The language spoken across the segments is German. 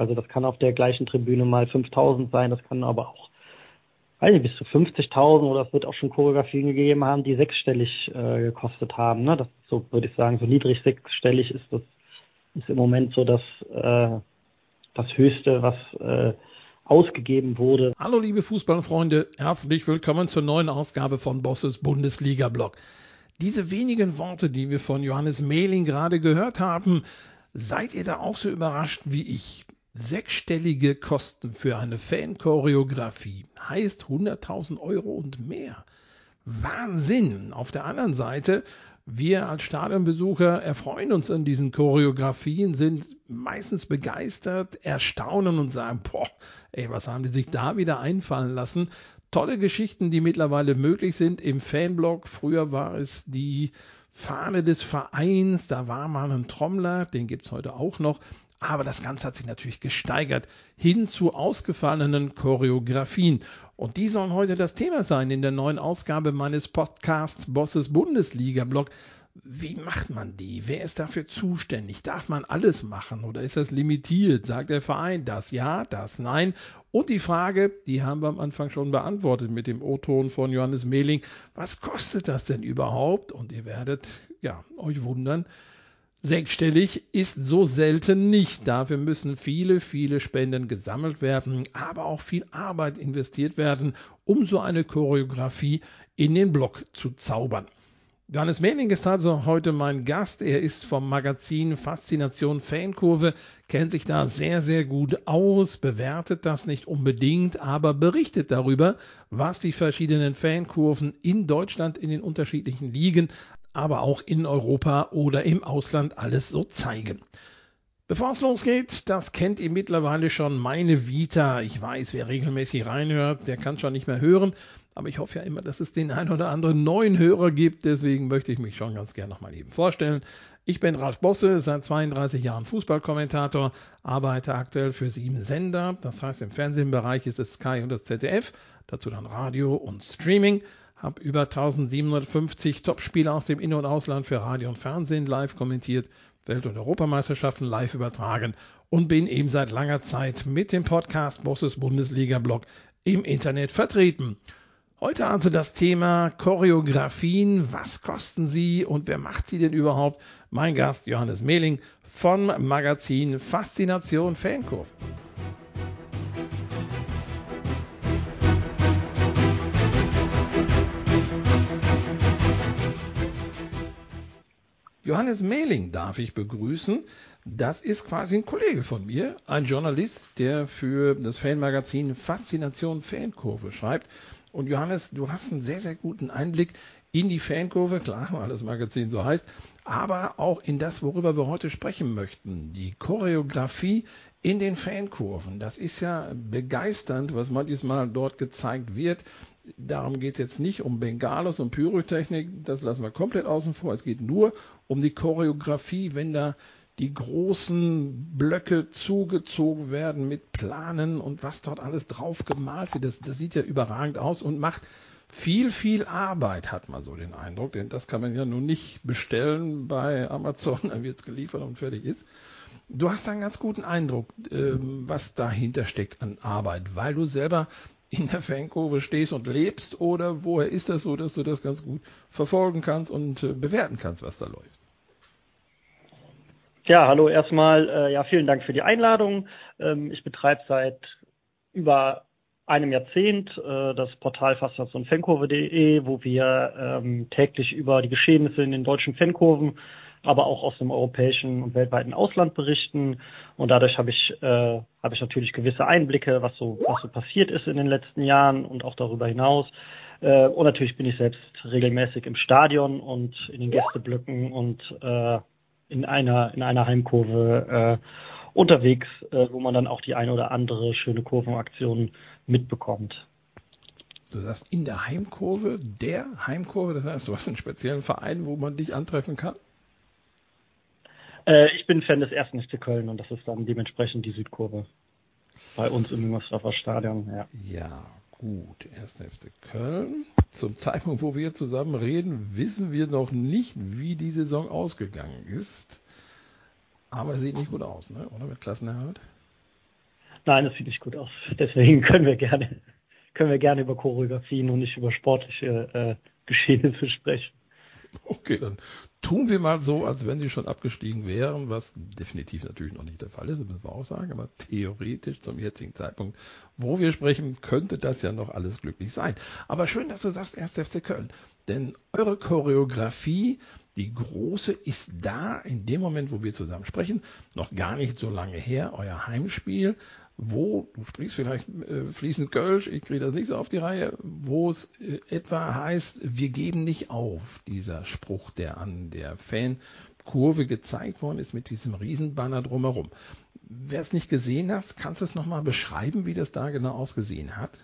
Also das kann auf der gleichen Tribüne mal 5.000 sein, das kann aber auch, weiß nicht, bis zu 50.000 oder es wird auch schon Choreografien gegeben haben, die sechsstellig gekostet haben. Ne? Das ist so, würde ich sagen, so niedrig sechsstellig ist im Moment so das Höchste, was ausgegeben wurde. Hallo liebe Fußballfreunde, herzlich willkommen zur neuen Ausgabe von Bosses Bundesliga-Blog. Diese wenigen Worte, die wir von Johannes Mehling gerade gehört haben, seid ihr da auch so überrascht wie ich? Sechsstellige Kosten für eine Fan-Choreografie heißt 100.000 Euro und mehr. Wahnsinn! Auf der anderen Seite, wir als Stadionbesucher erfreuen uns an diesen Choreografien, sind meistens begeistert, erstaunen und sagen, boah, ey, was haben die sich da wieder einfallen lassen? Tolle Geschichten, die mittlerweile möglich sind im Fanblog. Früher war es die Fahne des Vereins, da war mal ein Trommler, den gibt es heute auch noch. Aber das Ganze hat sich natürlich gesteigert hin zu ausgefallenen Choreografien. Und die sollen heute das Thema sein in der neuen Ausgabe meines Podcasts Bosses Bundesliga-Blog. Wie macht man die? Wer ist dafür zuständig? Darf man alles machen oder ist das limitiert? Sagt der Verein das ja, das nein? Und die Frage, die haben wir am Anfang schon beantwortet mit dem O-Ton von Johannes Mehling. Was kostet das denn überhaupt? Und ihr werdet euch wundern, sechsstellig ist so selten nicht. Dafür müssen viele, viele Spenden gesammelt werden, aber auch viel Arbeit investiert werden, um so eine Choreografie in den Blog zu zaubern. Johannes Mehling ist also heute mein Gast. Er ist vom Magazin Faszination Fankurve, kennt sich da sehr, sehr gut aus, bewertet das nicht unbedingt, aber berichtet darüber, was die verschiedenen Fankurven in Deutschland in den unterschiedlichen Ligen, aber auch in Europa oder im Ausland alles so zeigen. Bevor es losgeht, das kennt ihr mittlerweile schon, meine Vita. Ich weiß, wer regelmäßig reinhört, der kann schon nicht mehr hören. Aber ich hoffe ja immer, dass es den einen oder anderen neuen Hörer gibt. Deswegen möchte ich mich schon ganz gerne nochmal eben vorstellen. Ich bin Ralf Bosse, seit 32 Jahren Fußballkommentator, arbeite aktuell für 7 Sender. Das heißt, im Fernsehbereich ist es Sky und das ZDF, dazu dann Radio und Streaming. Habe über 1750 Topspiele aus dem In- und Ausland für Radio und Fernsehen live kommentiert, Welt- und Europameisterschaften live übertragen und bin eben seit langer Zeit mit dem Podcast Bosses Bundesliga-Blog im Internet vertreten. Heute also das Thema Choreografien. Was kosten sie und wer macht sie denn überhaupt? Mein Gast Johannes Mehling vom Magazin Faszination Fankurve. Johannes Mehling darf ich begrüßen. Das ist quasi ein Kollege von mir, ein Journalist, der für das Fanmagazin Faszination Fankurve schreibt. Und Johannes, du hast einen sehr, sehr guten Einblick in die Fankurve, klar, weil das Magazin so heißt, aber auch in das, worüber wir heute sprechen möchten, die Choreografie in den Fankurven. Das ist ja begeisternd, was manches Mal dort gezeigt wird. Darum geht es jetzt nicht um Bengalos und Pyrotechnik, das lassen wir komplett außen vor. Es geht nur um die Choreografie, wenn da die großen Blöcke zugezogen werden mit Planen und was dort alles drauf gemalt wird. Das sieht ja überragend aus und macht viel, viel Arbeit, hat man so den Eindruck. Denn das kann man ja nun nicht bestellen bei Amazon, dann wird es geliefert und fertig ist. Du hast einen ganz guten Eindruck, was dahinter steckt an Arbeit, weil du selber in der Fankurve stehst und lebst, oder woher ist das so, dass du das ganz gut verfolgen kannst und bewerten kannst, was da läuft? Ja, hallo erstmal. Vielen Dank für die Einladung. Ich betreibe seit über einem Jahrzehnt das Portal faszination-fankurve.de, wo wir täglich über die Geschehnisse in den deutschen Fankurven, aber auch aus dem europäischen und weltweiten Ausland berichten. Und dadurch habe ich natürlich gewisse Einblicke, was so passiert ist in den letzten Jahren und auch darüber hinaus. Und natürlich bin ich selbst regelmäßig im Stadion und in den Gästeblöcken und in einer Heimkurve unterwegs, wo man dann auch die eine oder andere schöne Kurvenaktion mitbekommt. Du sagst in der Heimkurve, das heißt, du hast einen speziellen Verein, wo man dich antreffen kann? Ich bin Fan des 1. FC Köln und das ist dann dementsprechend die Südkurve bei uns im Müngersdorfer Stadion. Ja, gut. 1. FC Köln. Zum Zeitpunkt, wo wir zusammen reden, wissen wir noch nicht, wie die Saison ausgegangen ist. Aber sieht nicht gut aus, ne? Oder mit Klassenerhalt? Nein, das sieht nicht gut aus. Deswegen können wir gerne über Choreografien und nicht über sportliche Geschehnisse sprechen. Okay, dann tun wir mal so, als wenn sie schon abgestiegen wären, was definitiv natürlich noch nicht der Fall ist, das müssen wir auch sagen, aber theoretisch zum jetzigen Zeitpunkt, wo wir sprechen, könnte das ja noch alles glücklich sein. Aber schön, dass du sagst 1. FC Köln, denn eure Choreografie, die große, ist da in dem Moment, wo wir zusammen sprechen, noch gar nicht so lange her, euer Heimspiel, wo, du sprichst vielleicht fließend Kölsch, ich kriege das nicht so auf die Reihe, wo es etwa heißt, wir geben nicht auf, dieser Spruch, der an der Fankurve gezeigt worden ist mit diesem Riesenbanner drumherum. Wer es nicht gesehen hat, kannst du es nochmal beschreiben, wie das da genau ausgesehen hat?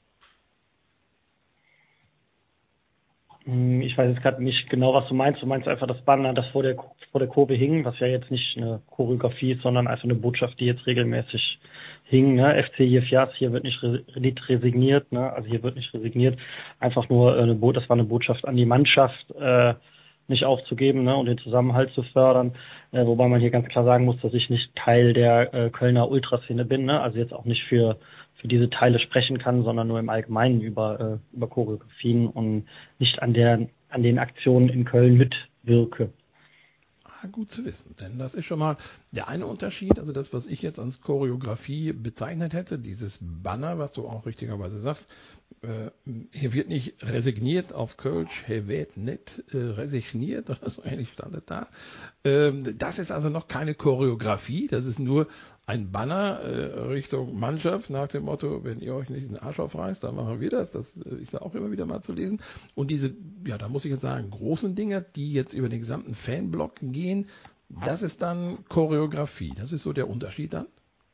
Ich weiß jetzt gerade nicht genau, was du meinst. Du meinst einfach das Banner, das vor der Kurve hing, was ja jetzt nicht eine Choreografie ist, sondern einfach eine Botschaft, die jetzt regelmäßig hing. Ne? FC Jefjas, hier wird nicht resigniert. Ne? Also hier wird nicht resigniert. Einfach nur das war eine Botschaft an die Mannschaft, nicht aufzugeben, ne? Und den Zusammenhalt zu fördern. Wobei man hier ganz klar sagen muss, dass ich nicht Teil der Kölner Ultraszene bin. Ne? Also jetzt auch nicht für diese Teile sprechen kann, sondern nur im Allgemeinen über Choreografien und nicht an den Aktionen in Köln mitwirke. Gut zu wissen, denn das ist schon mal der eine Unterschied, also das, was ich jetzt als Choreografie bezeichnet hätte, dieses Banner, was du auch richtigerweise sagst, hier wird nicht resigniert auf Kölsch, hier wird nicht resigniert oder so ähnlich stand es da. Das ist also noch keine Choreografie, das ist nur ein Banner Richtung Mannschaft nach dem Motto, wenn ihr euch nicht den Arsch aufreißt, dann machen wir das. Das ist ja auch immer wieder mal zu lesen. Und diese, ja, da muss ich jetzt sagen, großen Dinge, die jetzt über den gesamten Fanblock gehen, das ist dann Choreografie. Das ist so der Unterschied dann.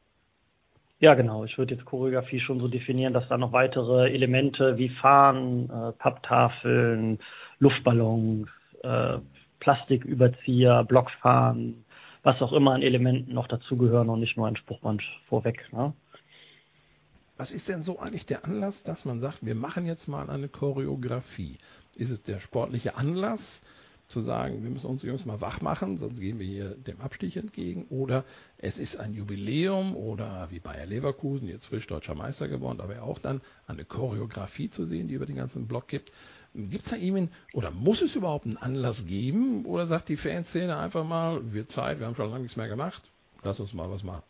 Ja, genau. Ich würde jetzt Choreografie schon so definieren, dass da noch weitere Elemente wie Fahnen, Papptafeln, Luftballons, Plastiküberzieher, Blockfahnen, was auch immer an Elementen noch dazugehören und nicht nur ein Spruchband vorweg. Ne? Was ist denn so eigentlich der Anlass, dass man sagt, wir machen jetzt mal eine Choreografie? Ist es der sportliche Anlass, zu sagen, wir müssen uns Jungs mal wach machen, sonst gehen wir hier dem Abstieg entgegen? Oder es ist ein Jubiläum oder wie Bayer Leverkusen, jetzt frisch deutscher Meister geworden, aber auch dann eine Choreografie zu sehen, die über den ganzen Block gibt. Gibt es da eben oder muss es überhaupt einen Anlass geben? Oder sagt die Fanszene einfach mal, wird Zeit, wir haben schon lange nichts mehr gemacht, lass uns mal was machen?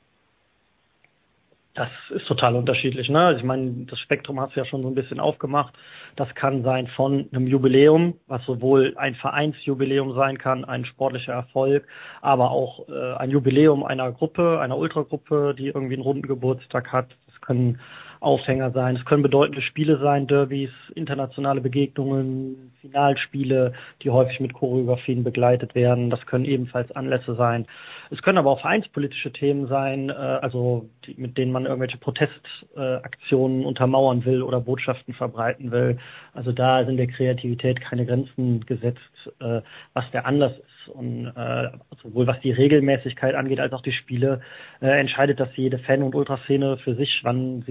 Das ist total unterschiedlich. Ne? Also ich meine, das Spektrum hast du ja schon so ein bisschen aufgemacht. Das kann sein von einem Jubiläum, was sowohl ein Vereinsjubiläum sein kann, ein sportlicher Erfolg, aber auch ein Jubiläum einer Gruppe, einer Ultragruppe, die irgendwie einen runden Geburtstag hat. Das können Aufhänger sein. Es können bedeutende Spiele sein, Derbys, internationale Begegnungen, Finalspiele, die häufig mit Choreografien begleitet werden. Das können ebenfalls Anlässe sein. Es können aber auch vereinspolitische Themen sein, mit denen man irgendwelche Protestaktionen untermauern will oder Botschaften verbreiten will. Also da sind der Kreativität keine Grenzen gesetzt, was der Anlass ist. Und sowohl was die Regelmäßigkeit angeht, als auch die Spiele, entscheidet das jede Fan- und Ultraszene für sich, wann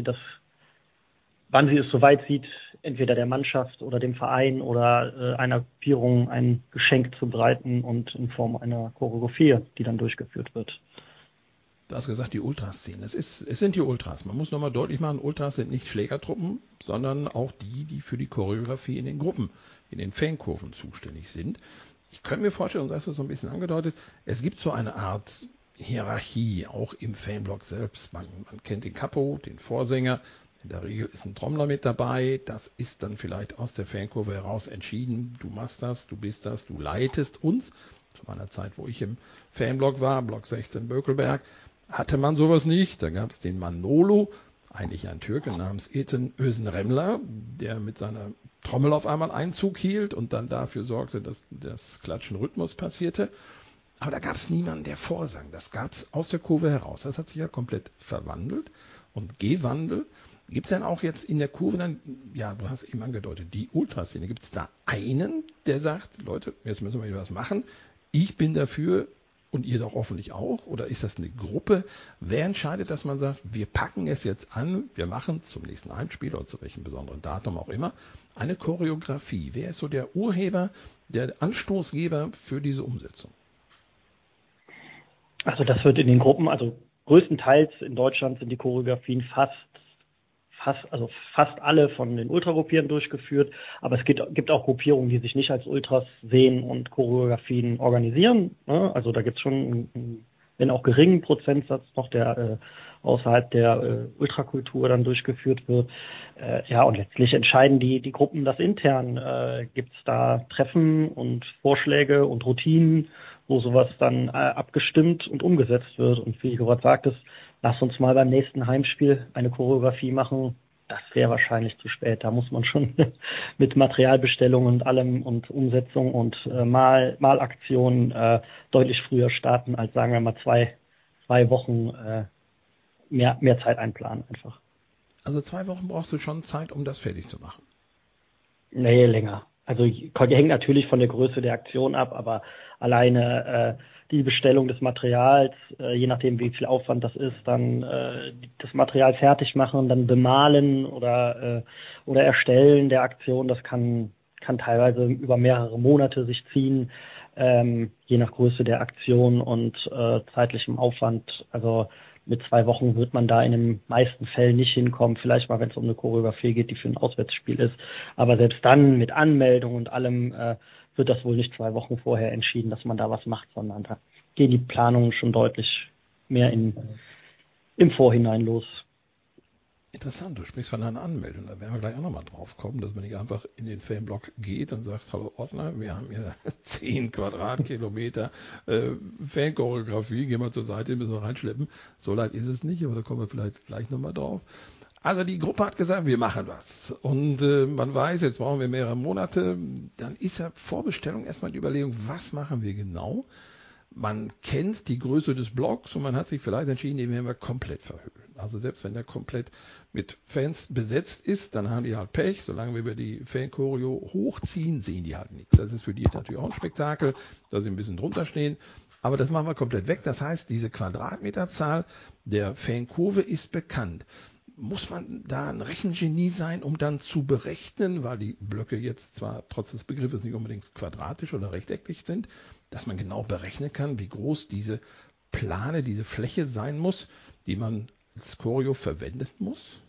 sie es soweit sieht, entweder der Mannschaft oder dem Verein oder einer Gruppierung ein Geschenk zu bereiten und in Form einer Choreografie, die dann durchgeführt wird. Du hast gesagt, die Ultraszene. Es sind die Ultras. Man muss nochmal deutlich machen, Ultras sind nicht Schlägertruppen, sondern auch die für die Choreografie in den Gruppen, in den Fankurven zuständig sind. Ich könnte mir vorstellen, und das hast du so ein bisschen angedeutet, es gibt so eine Art Hierarchie, auch im Fanblock selbst. Man kennt den Capo, den Vorsänger. In der Regel ist ein Trommler mit dabei. Das ist dann vielleicht aus der Fankurve heraus entschieden. Du machst das, du bist das, du leitest uns. Zu meiner Zeit, wo ich im Fanblock war, Block 16 Bökelberg, hatte man sowas nicht. Da gab es den Manolo, eigentlich ein Türke namens Ethem Özenremler, der mit seiner Trommel auf einmal Einzug hielt und dann dafür sorgte, dass das Klatschen Rhythmus passierte. Aber da gab es niemanden, der vorsang. Das gab es aus der Kurve heraus. Das hat sich ja komplett verwandelt und gewandelt. Gibt es denn auch jetzt in der Kurve dann, ja, du hast eben angedeutet, die Ultraszene, gibt es da einen, der sagt, Leute, jetzt müssen wir hier was machen, ich bin dafür und ihr doch hoffentlich auch? Oder ist das eine Gruppe? Wer entscheidet, dass man sagt, wir packen es jetzt an, wir machen zum nächsten Heimspiel oder zu welchem besonderen Datum auch immer, eine Choreografie? Wer ist so der Urheber, der Anstoßgeber für diese Umsetzung? Also das wird in den Gruppen, also größtenteils in Deutschland sind die Choreografien fast alle von den Ultragruppierern durchgeführt, aber es gibt auch Gruppierungen, die sich nicht als Ultras sehen und Choreografien organisieren. Ne? Also da gibt es schon einen, wenn auch geringen Prozentsatz noch, der außerhalb der Ultrakultur dann durchgeführt wird. Und letztlich entscheiden die Gruppen das intern. Gibt es da Treffen und Vorschläge und Routinen, wo sowas dann abgestimmt und umgesetzt wird. Und wie du gerade sagtest, lass uns mal beim nächsten Heimspiel eine Choreografie machen. Das wäre wahrscheinlich zu spät. Da muss man schon mit Materialbestellung und allem und Umsetzung und Malaktionen deutlich früher starten, als sagen wir mal zwei Wochen mehr Zeit einplanen einfach. Also 2 Wochen brauchst du schon Zeit, um das fertig zu machen. Nee, länger. Also hängt natürlich von der Größe der Aktion ab, aber alleine die Bestellung des Materials, je nachdem wie viel Aufwand das ist, dann das Material fertig machen, dann bemalen oder erstellen der Aktion, das kann teilweise über mehrere Monate sich ziehen, je nach Größe der Aktion und zeitlichem Aufwand. Also mit 2 Wochen wird man da in den meisten Fällen nicht hinkommen. Vielleicht mal, wenn es um eine Choreografie geht, die für ein Auswärtsspiel ist. Aber selbst dann mit Anmeldung und allem wird das wohl nicht 2 Wochen vorher entschieden, dass man da was macht, sondern da gehen die Planungen schon deutlich mehr im Vorhinein los. Interessant, du sprichst von einer Anmeldung. Da werden wir gleich auch nochmal drauf kommen, dass man nicht einfach in den Fanblock geht und sagt, hallo Ordner, wir haben hier 10 Quadratkilometer Fanchoreografie, gehen wir zur Seite, müssen wir reinschleppen. So leicht ist es nicht, aber da kommen wir vielleicht gleich nochmal drauf. Also die Gruppe hat gesagt, wir machen was. Und man weiß, jetzt brauchen wir mehrere Monate. Dann ist ja Vorbestellung erstmal die Überlegung, was machen wir genau? Man kennt die Größe des Blocks und man hat sich vielleicht entschieden, den werden wir komplett verhüllen. Also selbst wenn der komplett mit Fans besetzt ist, dann haben die halt Pech. Solange wir über die Fan-Choreo hochziehen, sehen die halt nichts. Das ist für die natürlich auch ein Spektakel, dass sie ein bisschen drunter stehen. Aber das machen wir komplett weg. Das heißt, diese Quadratmeterzahl der Fankurve ist bekannt. Muss man da ein Rechengenie sein, um dann zu berechnen, weil die Blöcke jetzt zwar trotz des Begriffes nicht unbedingt quadratisch oder rechteckig sind, dass man genau berechnen kann, wie groß diese Plane, diese Fläche sein muss, die man als Choreo verwenden muss?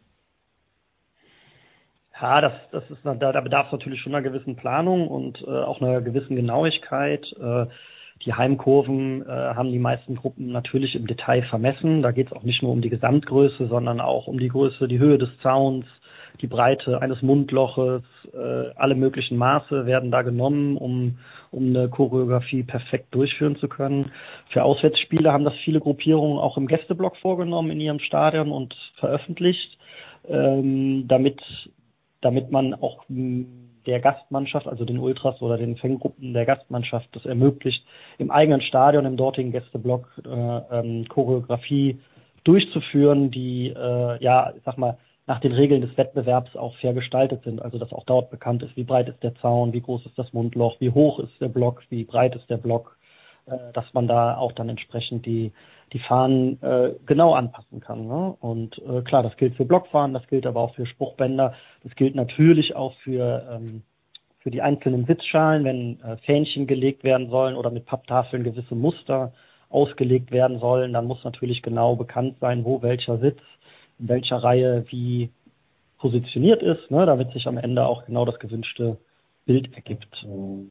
Ja, da bedarf es natürlich schon einer gewissen Planung und auch einer gewissen Genauigkeit. Die Heimkurven haben die meisten Gruppen natürlich im Detail vermessen. Da geht es auch nicht nur um die Gesamtgröße, sondern auch um die Größe, die Höhe des Zauns, die Breite eines Mundloches. Alle möglichen Maße werden da genommen, um eine Choreografie perfekt durchführen zu können. Für Auswärtsspiele haben das viele Gruppierungen auch im Gästeblock vorgenommen in ihrem Stadion und veröffentlicht, damit man auch der Gastmannschaft, also den Ultras oder den Fangruppen der Gastmannschaft, das ermöglicht, im eigenen Stadion, im dortigen Gästeblock Choreografie durchzuführen, die, ich sag mal, nach den Regeln des Wettbewerbs auch fair gestaltet sind. Also dass auch dort bekannt ist, wie breit ist der Zaun, wie groß ist das Mundloch, wie hoch ist der Block, wie breit ist der Block, dass man da auch dann entsprechend die Fahnen genau anpassen kann. Ne? Und klar, das gilt für Blockfahnen, das gilt aber auch für Spruchbänder, das gilt natürlich auch für die einzelnen Sitzschalen, wenn Fähnchen gelegt werden sollen oder mit Papptafeln gewisse Muster ausgelegt werden sollen, dann muss natürlich genau bekannt sein, wo welcher Sitz in welcher Reihe wie positioniert ist, ne, damit sich am Ende auch genau das gewünschte Bild ergibt.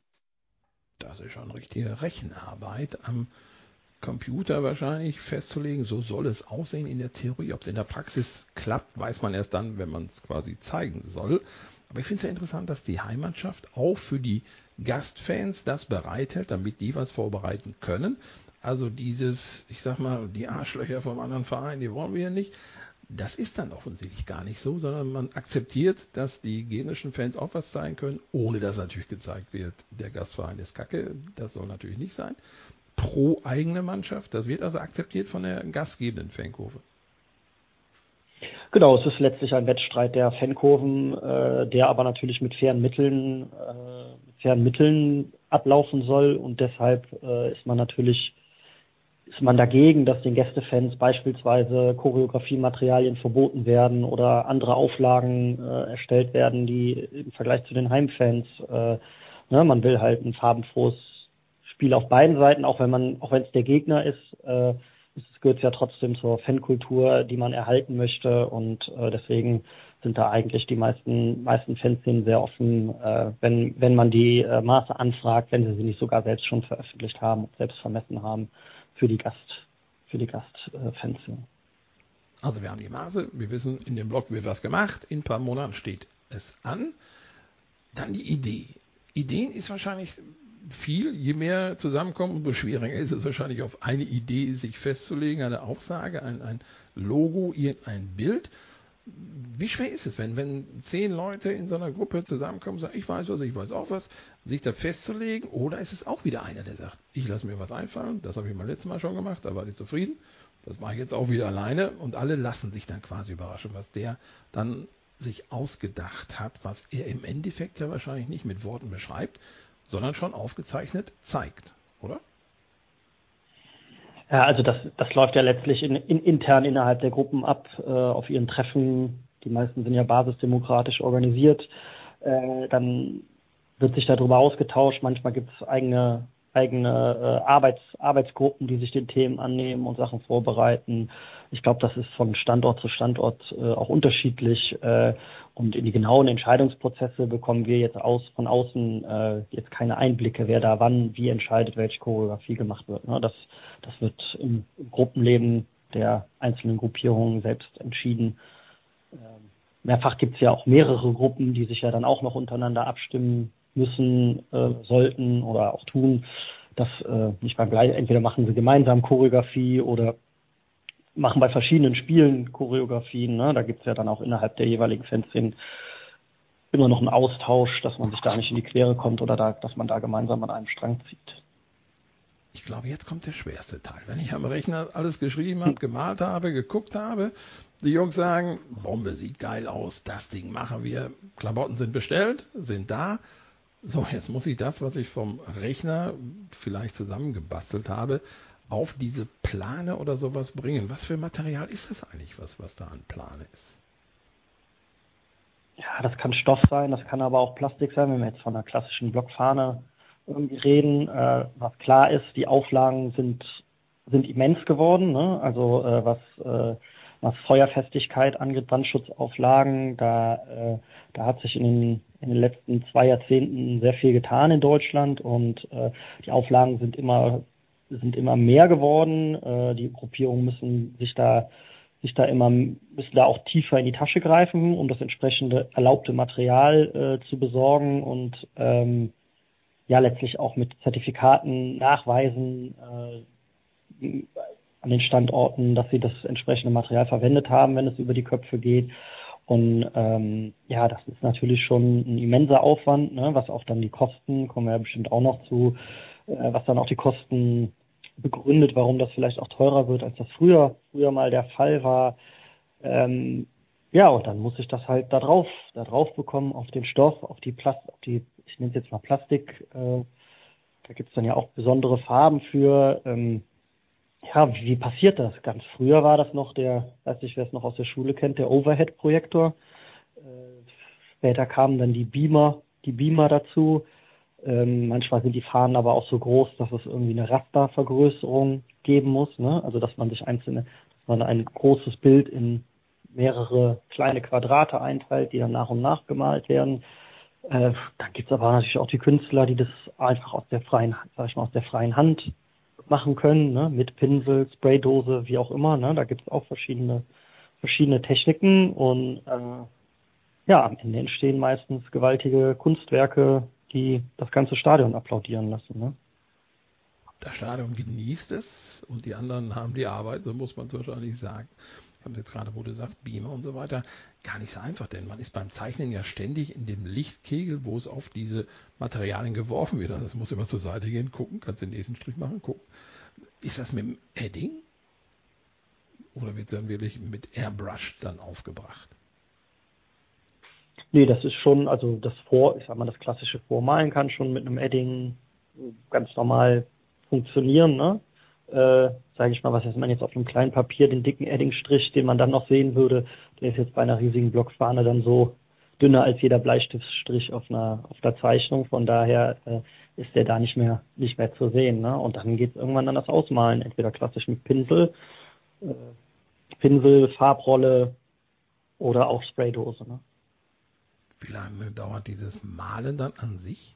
Das ist schon richtige Rechenarbeit am Computer wahrscheinlich festzulegen, so soll es aussehen in der Theorie. Ob es in der Praxis klappt, weiß man erst dann, wenn man es quasi zeigen soll. Aber ich finde es ja interessant, dass die Heimmannschaft auch für die Gastfans das bereithält, damit die was vorbereiten können. Also dieses, ich sag mal, die Arschlöcher vom anderen Verein, die wollen wir ja nicht. Das ist dann offensichtlich gar nicht so, sondern man akzeptiert, dass die gegnerischen Fans auch was zeigen können, ohne dass natürlich gezeigt wird, der Gastverein ist kacke. Das soll natürlich nicht sein. Pro eigene Mannschaft, das wird also akzeptiert von der gastgebenden Fankurve. Genau, es ist letztlich ein Wettstreit der Fankurven, der aber natürlich mit fairen Mitteln ablaufen soll und deshalb ist man dagegen, dass den Gästefans beispielsweise Choreografiematerialien verboten werden oder andere Auflagen erstellt werden, die im Vergleich zu den Heimfans, man will halt ein farbenfrohes Spiel auf beiden Seiten, auch wenn es der Gegner ist es gehört ja trotzdem zur Fankultur, die man erhalten möchte, und deswegen sind da eigentlich die meisten Fanszenen sehr offen, wenn man die Maße anfragt, wenn sie nicht sogar selbst schon veröffentlicht haben und selbst vermessen haben für die Gastfanszene. Also wir haben die Maße, wir wissen, in dem Blog wird was gemacht, in ein paar Monaten steht es an. Dann die Idee. Ideen ist wahrscheinlich viel, je mehr zusammenkommen, umso schwieriger ist es wahrscheinlich, auf eine Idee sich festzulegen, eine Aussage, ein Logo, ein Bild. Wie schwer ist es, wenn 10 Leute in so einer Gruppe zusammenkommen und sagen, ich weiß was, ich weiß auch was, sich da festzulegen? Oder ist es auch wieder einer, der sagt, ich lasse mir was einfallen, das habe ich beim letzten Mal schon gemacht, da war ich zufrieden, das mache ich jetzt auch wieder alleine, und alle lassen sich dann quasi überraschen, was der dann sich ausgedacht hat, was er im Endeffekt ja wahrscheinlich nicht mit Worten beschreibt, sondern schon aufgezeichnet zeigt, oder? Ja, also das läuft ja letztlich intern innerhalb der Gruppen ab, auf ihren Treffen. Die meisten sind ja basisdemokratisch organisiert. Dann wird sich darüber ausgetauscht. Manchmal gibt es eigene Arbeitsgruppen, die sich den Themen annehmen und Sachen vorbereiten. Ich glaube, das ist von Standort zu Standort auch unterschiedlich. Und in die genauen Entscheidungsprozesse bekommen wir jetzt von außen jetzt keine Einblicke, wer da wann wie entscheidet, welche Choreografie gemacht wird. Ne? Das wird im Gruppenleben der einzelnen Gruppierungen selbst entschieden. Mehrfach gibt es ja auch mehrere Gruppen, die sich ja dann auch noch untereinander abstimmen müssen, sollten oder auch tun. Entweder machen sie gemeinsam Choreografie oder machen bei verschiedenen Spielen Choreografien. Ne? Da gibt es ja dann auch innerhalb der jeweiligen Fanszenen immer noch einen Austausch, dass man sich da nicht in die Quere kommt oder dass man da gemeinsam an einem Strang zieht. Ich glaube, jetzt kommt der schwerste Teil. Wenn ich am Rechner alles geschrieben habe, gemalt habe, geguckt habe, die Jungs sagen, Bombe, sieht geil aus, das Ding machen wir, Klamotten sind bestellt, sind da. So, jetzt muss ich das, was ich vom Rechner vielleicht zusammengebastelt habe, auf diese Plane oder sowas bringen. Was für Material ist das eigentlich, was da an Plane ist? Ja, das kann Stoff sein, das kann aber auch Plastik sein, wenn wir jetzt von einer klassischen Blockfahne irgendwie reden. Was klar ist, die Auflagen sind immens geworden. Ne? Also was Feuerfestigkeit angeht, Brandschutzauflagen, da hat sich in den letzten 2 Jahrzehnten sehr viel getan in Deutschland, und die Auflagen sind immer mehr geworden. Die Gruppierungen müssen da auch tiefer in die Tasche greifen, um das entsprechende erlaubte Material zu besorgen und letztlich auch mit Zertifikaten nachweisen an den Standorten, dass sie das entsprechende Material verwendet haben, wenn es über die Köpfe geht. Und das ist natürlich schon ein immenser Aufwand, ne, was auch dann die Kosten, kommen wir ja bestimmt auch noch zu, was dann auch die Kosten begründet, warum das vielleicht auch teurer wird, als das früher mal der Fall war. Und dann muss ich das halt da drauf bekommen, auf den Stoff, auf die, ich nenne es jetzt mal Plastik. Da gibt es dann ja auch besondere Farben für. Wie passiert das? Ganz früher war das noch weiß nicht, wer es noch aus der Schule kennt, der Overhead-Projektor. Später kamen dann die Beamer dazu. Manchmal sind die Fahnen aber auch so groß, dass es irgendwie eine Rastervergrößerung geben muss, ne? Also dass man ein großes Bild in mehrere kleine Quadrate einteilt, die dann nach und nach gemalt werden. Dann gibt es aber natürlich auch die Künstler, die das einfach aus der freien Hand machen können, ne? Mit Pinsel, Spraydose, wie auch immer. Ne? Da gibt es auch verschiedene Techniken, und am Ende entstehen meistens gewaltige Kunstwerke, die das ganze Stadion applaudieren lassen. Ne? Das Stadion genießt es und die anderen haben die Arbeit, so muss man es wahrscheinlich sagen. Ich habe jetzt gerade, wo du sagst, Beamer und so weiter, gar nicht so einfach, denn man ist beim Zeichnen ja ständig in dem Lichtkegel, wo es auf diese Materialien geworfen wird. Also es muss immer zur Seite gehen, gucken, kannst den nächsten Strich machen, gucken. Ist das mit dem Edding oder wird es dann wirklich mit Airbrush dann aufgebracht? Nee, das ist schon, also das klassische Vormalen kann schon mit einem Edding ganz normal funktionieren, ne? Sage ich mal, was man jetzt auf einem kleinen Papier, den dicken Eddingstrich, den man dann noch sehen würde, der ist jetzt bei einer riesigen Blockfahne dann so dünner als jeder Bleistiftstrich auf einer Zeichnung. Von daher ist der da nicht mehr zu sehen. Ne? Und dann geht es irgendwann an das Ausmalen, entweder klassisch mit Pinsel, Farbrolle oder auch Spraydose. Ne? Wie lange dauert dieses Malen dann an sich?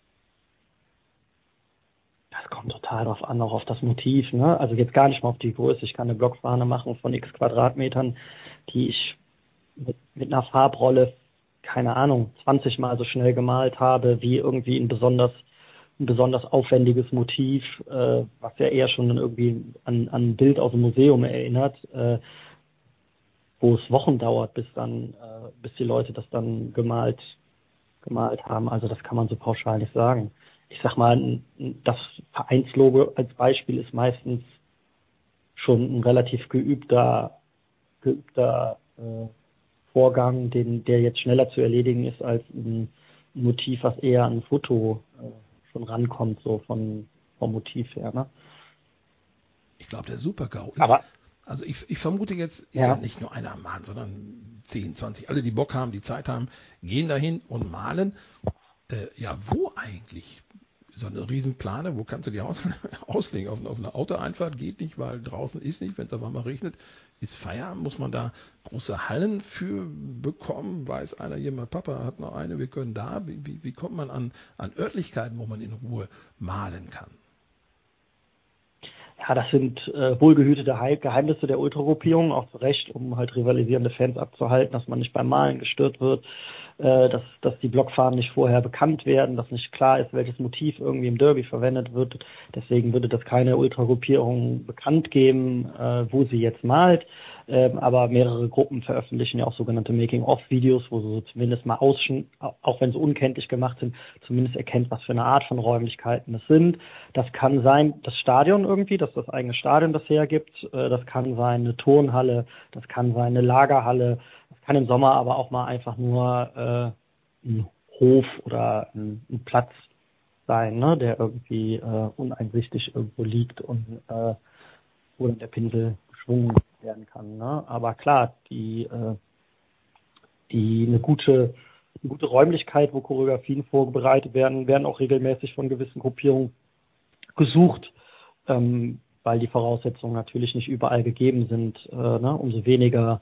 Das kommt total drauf an, auch auf das Motiv. Ne? Also jetzt gar nicht mal auf die Größe. Ich kann eine Blockfahne machen von x Quadratmetern, die ich mit einer Farbrolle, keine Ahnung, 20 Mal so schnell gemalt habe, wie irgendwie ein besonders aufwendiges Motiv, was ja eher schon irgendwie an ein Bild aus dem Museum erinnert, wo es Wochen dauert, bis die Leute das dann gemalt haben. Also das kann man so pauschal nicht sagen. Ich sag mal, das Vereinslogo als Beispiel ist meistens schon ein relativ geübter Vorgang, der jetzt schneller zu erledigen ist als ein Motiv, was eher an ein Foto schon rankommt, so vom Motiv her. Ne? Ich glaube, der Super-GAU ist, Aber also ich vermute jetzt, ist ja nicht nur einer am Malen, sondern 10, 20, alle, die Bock haben, die Zeit haben, gehen dahin und malen. Ja, wo eigentlich? So eine Riesenplane, wo kannst du die auslegen? Auf einer Autoeinfahrt geht nicht, weil draußen ist nicht, wenn es auf einmal regnet, ist Feierabend, muss man da große Hallen für bekommen? Weiß einer jemand, Papa hat noch eine, wir können da. Wie kommt man an Örtlichkeiten, wo man in Ruhe malen kann? ja, das sind wohlgehütete Geheimnisse der Ultragruppierung, auch zu Recht, um halt rivalisierende Fans abzuhalten, dass man nicht beim Malen gestört wird, dass die Blockfahnen nicht vorher bekannt werden, dass nicht klar ist, welches Motiv irgendwie im Derby verwendet wird. Deswegen würde das keine Ultragruppierung bekannt geben, wo sie jetzt malt. Aber mehrere Gruppen veröffentlichen ja auch sogenannte Making-of-Videos, wo sie so zumindest mal auch wenn sie unkenntlich gemacht sind, zumindest erkennt, was für eine Art von Räumlichkeiten es sind. Das kann sein, das Stadion irgendwie, dass das eigene Stadion das hergibt. Das kann sein eine Turnhalle, das kann sein eine Lagerhalle. Das kann im Sommer aber auch mal einfach nur ein Hof oder ein Platz sein, ne, der irgendwie uneinsichtig irgendwo liegt und wo dann der Pinsel geschwungen werden kann. Ne? Aber klar, eine gute Räumlichkeit, wo Choreografien vorbereitet werden auch regelmäßig von gewissen Gruppierungen gesucht, weil die Voraussetzungen natürlich nicht überall gegeben sind. Ne? Umso weniger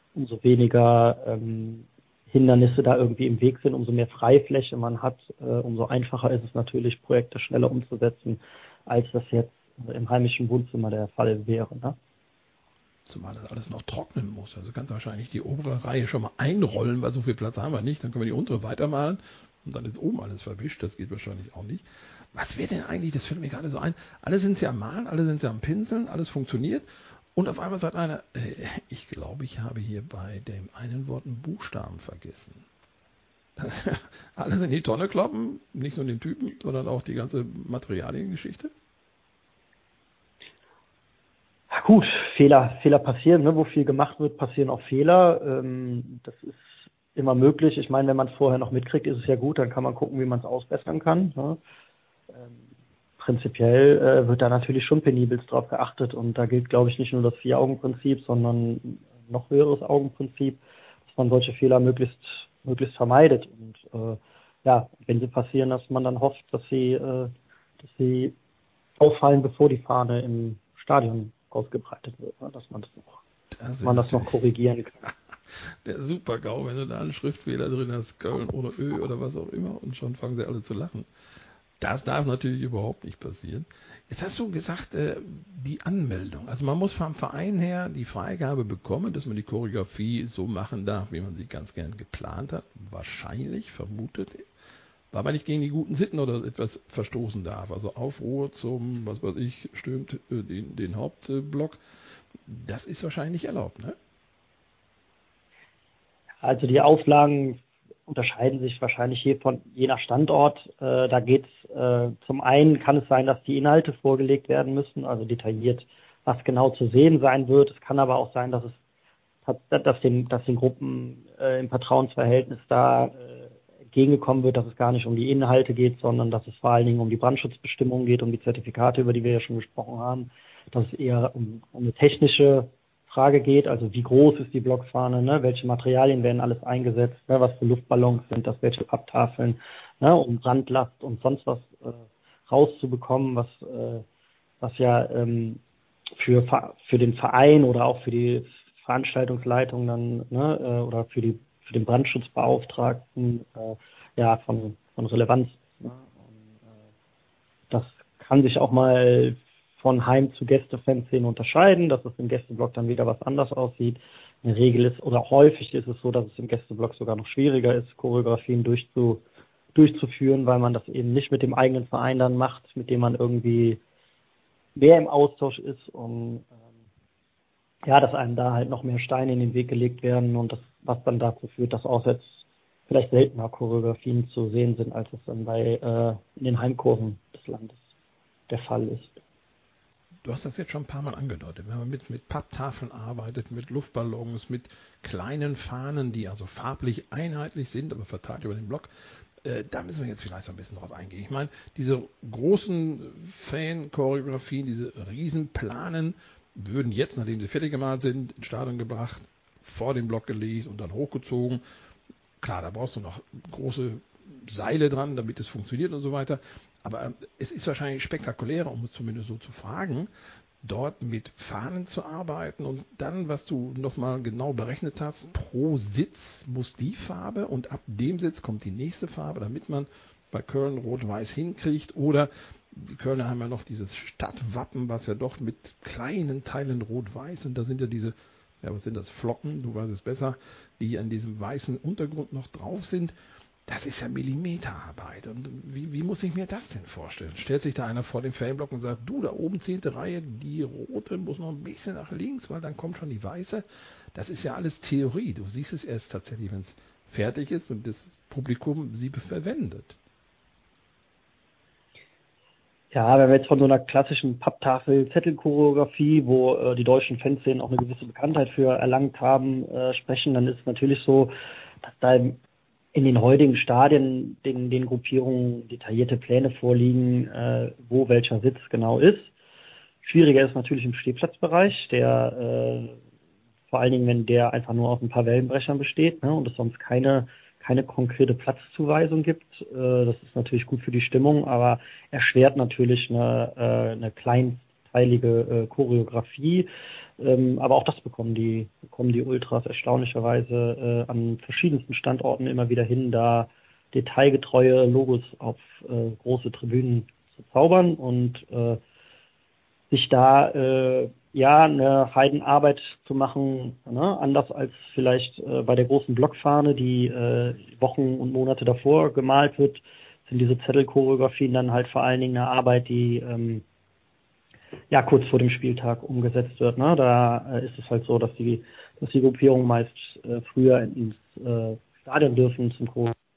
Hindernisse da irgendwie im Weg sind, umso mehr Freifläche man hat, umso einfacher ist es natürlich, Projekte schneller umzusetzen, als das jetzt im heimischen Wohnzimmer der Fall wäre. Ne? Zumal das alles noch trocknen muss. Also kannst du wahrscheinlich die obere Reihe schon mal einrollen, weil so viel Platz haben wir nicht. Dann können wir die untere weitermalen und dann ist oben alles verwischt. Das geht wahrscheinlich auch nicht. Was wäre denn eigentlich, das fällt mir gerade so ein, alle sind sie am Malen, alle sind sie am Pinseln, alles funktioniert. Und auf einmal sagt einer, ich glaube, ich habe hier bei dem einen Wort einen Buchstaben vergessen. Alles in die Tonne kloppen, nicht nur den Typen, sondern auch die ganze Materialiengeschichte. Gut, Fehler passieren, ne? Wo viel gemacht wird, passieren auch Fehler. Das ist immer möglich. Ich meine, wenn man es vorher noch mitkriegt, ist es ja gut, dann kann man gucken, wie man es ausbessern kann. Ne? Prinzipiell wird da natürlich schon penibelst drauf geachtet und da gilt, glaube ich, nicht nur das Vier-Augen-Prinzip, sondern ein noch höheres Augenprinzip, dass man solche Fehler möglichst vermeidet. Und wenn sie passieren, dass man dann hofft, dass sie auffallen, bevor die Fahne im Stadion ausgebreitet wird, ne? Dass man das noch korrigieren kann. Der Super-GAU, wenn du da einen Schriftfehler drin hast, Köln ohne Ö oder was auch immer, und schon fangen sie alle zu lachen. Das darf natürlich überhaupt nicht passieren. Jetzt hast du gesagt, die Anmeldung. Also man muss vom Verein her die Freigabe bekommen, dass man die Choreografie so machen darf, wie man sie ganz gern geplant hat. Wahrscheinlich, vermutet, weil man nicht gegen die guten Sitten oder etwas verstoßen darf. Also Aufruhr zum, was weiß ich, stürmt den Hauptblock. Das ist wahrscheinlich nicht erlaubt, ne? Also die Auflagen unterscheiden sich wahrscheinlich je nach Standort. Da geht's zum einen kann es sein, dass die Inhalte vorgelegt werden müssen, also detailliert, was genau zu sehen sein wird. Es kann aber auch sein, dass den Gruppen im Vertrauensverhältnis da entgegengekommen wird, dass es gar nicht um die Inhalte geht, sondern dass es vor allen Dingen um die Brandschutzbestimmungen geht, um die Zertifikate, über die wir ja schon gesprochen haben, dass es eher um eine technische Frage geht, also wie groß ist die Blockfahne, ne? Welche Materialien werden alles eingesetzt, ne? Was für Luftballons sind das, welche Papptafeln, ne? Um Brandlast und sonst was rauszubekommen, was ja für den Verein oder auch für die Veranstaltungsleitung dann, ne? Oder für den Brandschutzbeauftragten von Relevanz ist, ne? Das kann sich auch mal von Heim- zu Gästefanszene unterscheiden, dass es im Gästeblock dann wieder was anders aussieht. In der Regel ist oder häufig ist es so, dass es im Gästeblock sogar noch schwieriger ist, Choreografien durchzuführen, weil man das eben nicht mit dem eigenen Verein dann macht, mit dem man irgendwie mehr im Austausch ist und dass einem da halt noch mehr Steine in den Weg gelegt werden und das, was dann dazu führt, dass auch jetzt vielleicht seltener Choreografien zu sehen sind, als es dann in den Heimkurven des Landes der Fall ist. Du hast das jetzt schon ein paar Mal angedeutet. Wenn man mit Papptafeln arbeitet, mit Luftballons, mit kleinen Fahnen, die also farblich einheitlich sind, aber verteilt über den Block, da müssen wir jetzt vielleicht so ein bisschen drauf eingehen. Ich meine, diese großen Fan-Choreografien, diese Riesenplanen, würden jetzt, nachdem sie fertig gemalt sind, ins Stadion gebracht, vor den Block gelegt und dann hochgezogen. Klar, da brauchst du noch große Seile dran, damit es funktioniert und so weiter. Aber es ist wahrscheinlich spektakulärer, um es zumindest so zu fragen, dort mit Fahnen zu arbeiten und dann, was du nochmal genau berechnet hast, pro Sitz muss die Farbe und ab dem Sitz kommt die nächste Farbe, damit man bei Köln Rot-Weiß hinkriegt. Oder die Kölner haben ja noch dieses Stadtwappen, was ja doch mit kleinen Teilen Rot-Weiß sind. Da sind ja diese, was sind das, Flocken, du weißt es besser, die an diesem weißen Untergrund noch drauf sind. Das ist ja Millimeterarbeit. Und wie muss ich mir das denn vorstellen? Stellt sich da einer vor dem Fanblock und sagt, du, da oben 10. Reihe, die rote muss noch ein bisschen nach links, weil dann kommt schon die weiße. Das ist ja alles Theorie. Du siehst es erst tatsächlich, wenn es fertig ist und das Publikum sie verwendet. Ja, wenn wir jetzt von so einer klassischen Papptafel-Zettelchoreografie, wo die deutschen Fanszenen auch eine gewisse Bekanntheit für erlangt haben, sprechen, dann ist es natürlich so, dass da in den heutigen Stadien den Gruppierungen detaillierte Pläne vorliegen, wo welcher Sitz genau ist. Schwieriger ist natürlich im Stehplatzbereich, der vor allen Dingen, wenn der einfach nur aus ein paar Wellenbrechern besteht, ne, und es sonst keine konkrete Platzzuweisung gibt. Das ist natürlich gut für die Stimmung, aber erschwert natürlich eine kleinteilige Choreografie. Aber auch das bekommen die Ultras erstaunlicherweise an verschiedensten Standorten immer wieder hin, da detailgetreue Logos auf große Tribünen zu zaubern und sich da eine Heidenarbeit zu machen, ne? Anders als vielleicht bei der großen Blockfahne, die Wochen und Monate davor gemalt wird, sind diese Zettelchoreografien dann halt vor allen Dingen eine Arbeit, die kurz vor dem Spieltag umgesetzt wird. Ne? Da ist es halt so, dass die Gruppierungen meist früher ins Stadion dürfen zum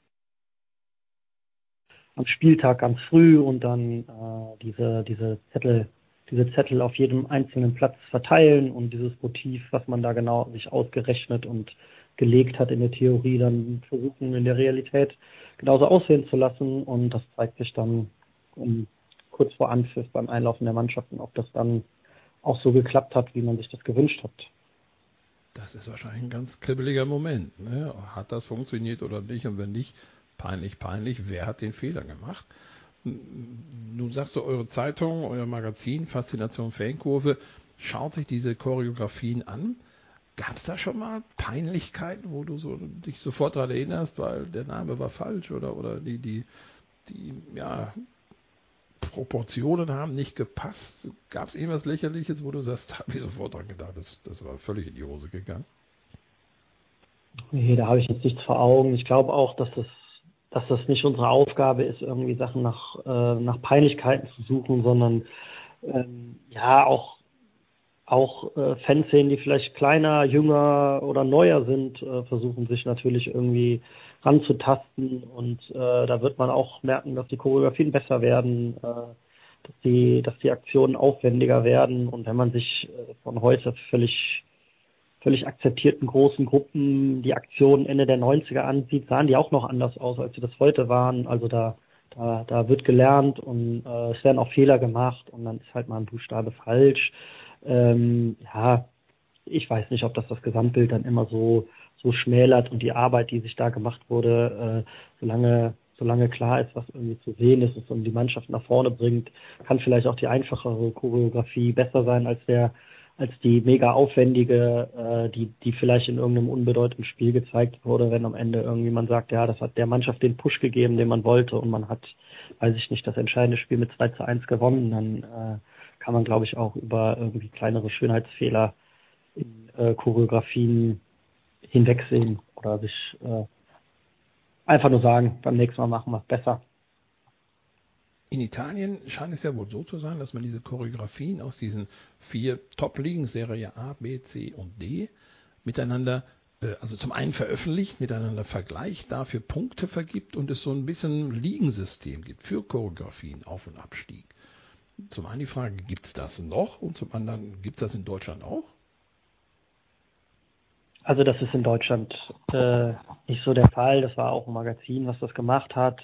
am Spieltag ganz früh und dann diese Zettel auf jedem einzelnen Platz verteilen und dieses Motiv, was man da genau sich ausgerechnet und gelegt hat in der Theorie, dann versuchen in der Realität genauso aussehen zu lassen, und das zeigt sich dann kurz vor Anpfiff beim Einlaufen der Mannschaften, ob das dann auch so geklappt hat, wie man sich das gewünscht hat. Das ist wahrscheinlich ein ganz kribbeliger Moment. Ne? Hat das funktioniert oder nicht? Und wenn nicht, peinlich, wer hat den Fehler gemacht? Nun sagst du, eure Zeitung, euer Magazin, Faszination Fankurve, schaut sich diese Choreografien an. Gab es da schon mal Peinlichkeiten, wo du dich sofort daran erinnerst, weil der Name war falsch oder die Proportionen haben nicht gepasst? Gab es irgendwas Lächerliches, wo du sagst, da habe ich sofort dran gedacht, das war völlig in die Hose gegangen? Nee, da habe ich jetzt nichts vor Augen. Ich glaube auch, dass das nicht unsere Aufgabe ist, irgendwie Sachen nach Peinlichkeiten zu suchen, sondern auch Fanszenen, die vielleicht kleiner, jünger oder neuer sind, versuchen sich natürlich irgendwie ranzutasten, und da wird man auch merken, dass die Choreografien besser werden, dass die Aktionen aufwendiger werden, und wenn man sich von heute völlig akzeptierten großen Gruppen die Aktionen Ende der 90er ansieht, sahen die auch noch anders aus, als sie das heute waren. Also da wird gelernt und es werden auch Fehler gemacht und dann ist halt mal ein Buchstabe falsch. ich weiß nicht, ob das Gesamtbild dann immer so schmälert und die Arbeit, die sich da gemacht wurde, solange klar ist, was irgendwie zu sehen ist und die Mannschaft nach vorne bringt, kann vielleicht auch die einfachere Choreografie besser sein als die mega aufwendige, die vielleicht in irgendeinem unbedeutenden Spiel gezeigt wurde, wenn am Ende irgendwie man sagt, ja, das hat der Mannschaft den Push gegeben, den man wollte und man hat, weiß ich nicht, das entscheidende Spiel mit 2:1 gewonnen, dann kann man, glaube ich, auch über irgendwie kleinere Schönheitsfehler in Choreografien hinwegsehen oder sich einfach nur sagen, beim nächsten Mal machen wir es besser. In Italien scheint es ja wohl so zu sein, dass man diese Choreografien aus diesen 4 Top-Ligen, Serie A, B, C und D, miteinander, also zum einen veröffentlicht, miteinander vergleicht, dafür Punkte vergibt und es so ein bisschen Ligensystem gibt für Choreografien, Auf- und Abstieg. Zum einen die Frage, gibt es das noch? Und zum anderen, gibt es das in Deutschland auch? Also das ist in Deutschland nicht so der Fall. Das war auch ein Magazin, was das gemacht hat.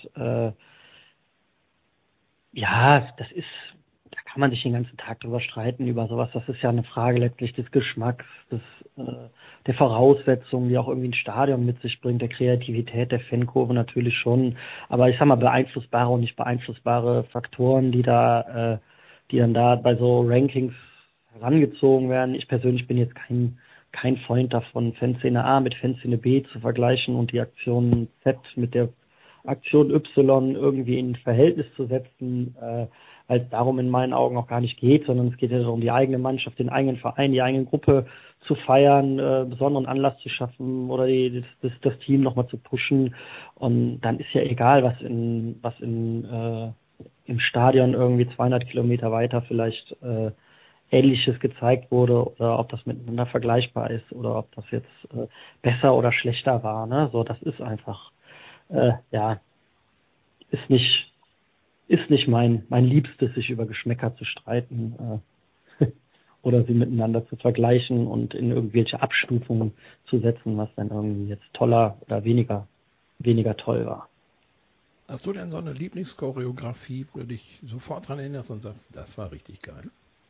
Ja, da kann man sich den ganzen Tag drüber streiten über sowas. Das ist ja eine Frage letztlich des Geschmacks, der Voraussetzungen, die auch irgendwie ein Stadion mit sich bringt, der Kreativität der Fankurve natürlich schon. Aber ich sag mal, beeinflussbare und nicht beeinflussbare Faktoren, die dann da bei so Rankings herangezogen werden. Ich persönlich bin jetzt kein Freund davon, Fanszene A mit Fanszene B zu vergleichen und die Aktion Z mit der Aktion Y irgendwie in Verhältnis zu setzen, weil es darum in meinen Augen auch gar nicht geht, sondern es geht ja darum, die eigene Mannschaft, den eigenen Verein, die eigene Gruppe zu feiern, besonderen Anlass zu schaffen oder das Team nochmal zu pushen. Und dann ist ja egal, was im Stadion irgendwie 200 Kilometer weiter vielleicht Ähnliches gezeigt wurde oder ob das miteinander vergleichbar ist oder ob das jetzt besser oder schlechter war. Ne? So, das ist einfach ist nicht mein Liebstes, sich über Geschmäcker zu streiten oder sie miteinander zu vergleichen und in irgendwelche Abstufungen zu setzen, was dann irgendwie jetzt toller oder weniger toll war. Hast du denn so eine Lieblingschoreografie, wo du dich sofort dran erinnerst und sagst, das war richtig geil?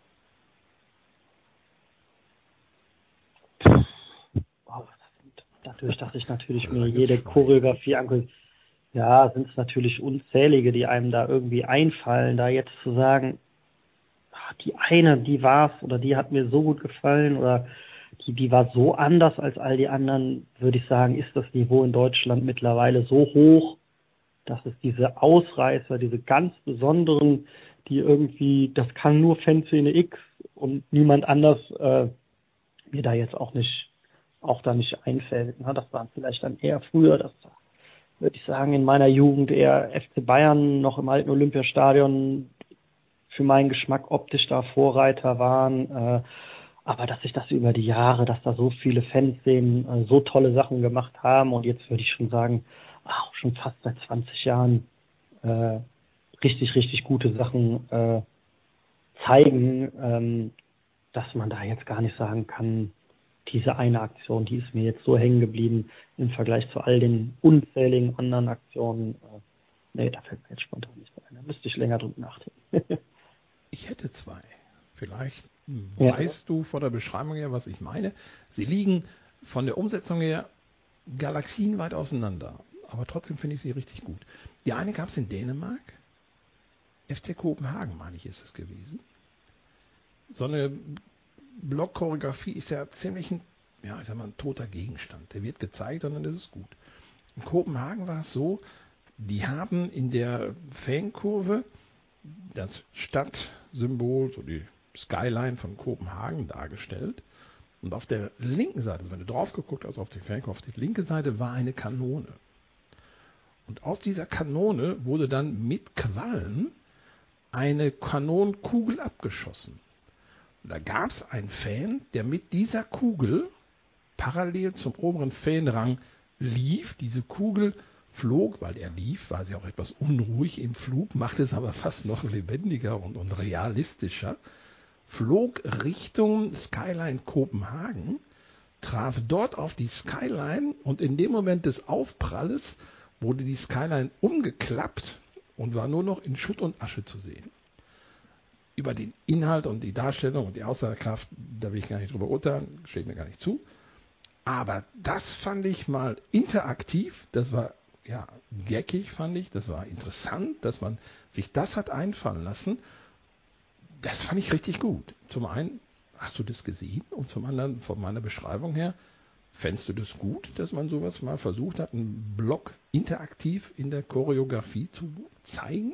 Dadurch, dass ich natürlich mir jede Choreografie angucke, ja, sind es natürlich unzählige, die einem da irgendwie einfallen, da jetzt zu sagen, die eine, die war's oder die hat mir so gut gefallen oder die war so anders als all die anderen, würde ich sagen, ist das Niveau in Deutschland mittlerweile so hoch, dass es diese Ausreißer, diese ganz besonderen, die irgendwie, das kann nur Fanszene X und niemand anders, mir da jetzt auch da nicht einfällt. Ne? Das waren vielleicht dann eher früher, das würde ich sagen, in meiner Jugend eher FC Bayern noch im alten Olympiastadion für meinen Geschmack optisch da Vorreiter waren. Aber dass sich das über die Jahre, dass da so viele Fanszenen so tolle Sachen gemacht haben und jetzt würde ich schon sagen, auch schon fast seit 20 Jahren richtig, richtig gute Sachen zeigen, dass man da jetzt gar nicht sagen kann, diese eine Aktion, die ist mir jetzt so hängen geblieben im Vergleich zu all den unzähligen anderen Aktionen. Nee, da fällt mir jetzt spontan nicht ein. Da müsste ich länger drüber nachdenken. Ich hätte 2. Vielleicht weißt du vor der Beschreibung her, was ich meine. Sie liegen von der Umsetzung her galaxienweit auseinander. Aber trotzdem finde ich sie richtig gut. Die eine gab es in Dänemark. FC Kopenhagen, meine ich, ist es gewesen. So eine Blockchoreografie ist ja ziemlich ein toter Gegenstand. Der wird gezeigt und dann ist es gut. In Kopenhagen war es so, die haben in der Fankurve das Stadtsymbol, so die Skyline von Kopenhagen dargestellt. Und auf der linken Seite, also wenn du drauf geguckt hast auf die Fankurve, auf die linke Seite war eine Kanone. Und aus dieser Kanone wurde dann mit Quallen eine Kanonenkugel abgeschossen. Und da gab es einen Fan, der mit dieser Kugel parallel zum oberen Fanrang lief. Diese Kugel flog, weil er lief, war sie auch etwas unruhig im Flug, machte es aber fast noch lebendiger und realistischer, flog Richtung Skyline Kopenhagen, traf dort auf die Skyline und in dem Moment des Aufpralles wurde die Skyline umgeklappt und war nur noch in Schutt und Asche zu sehen. über den Inhalt und die Darstellung und die Aussagekraft, da will ich gar nicht drüber urteilen, steht mir gar nicht zu. Aber das fand ich mal interaktiv, das war ja geckig, fand ich, das war interessant, dass man sich das hat einfallen lassen. Das fand ich richtig gut. Zum einen, hast du das gesehen? Und zum anderen, von meiner Beschreibung her, fändest du das gut, dass man sowas mal versucht hat, einen Block interaktiv in der Choreografie zu zeigen?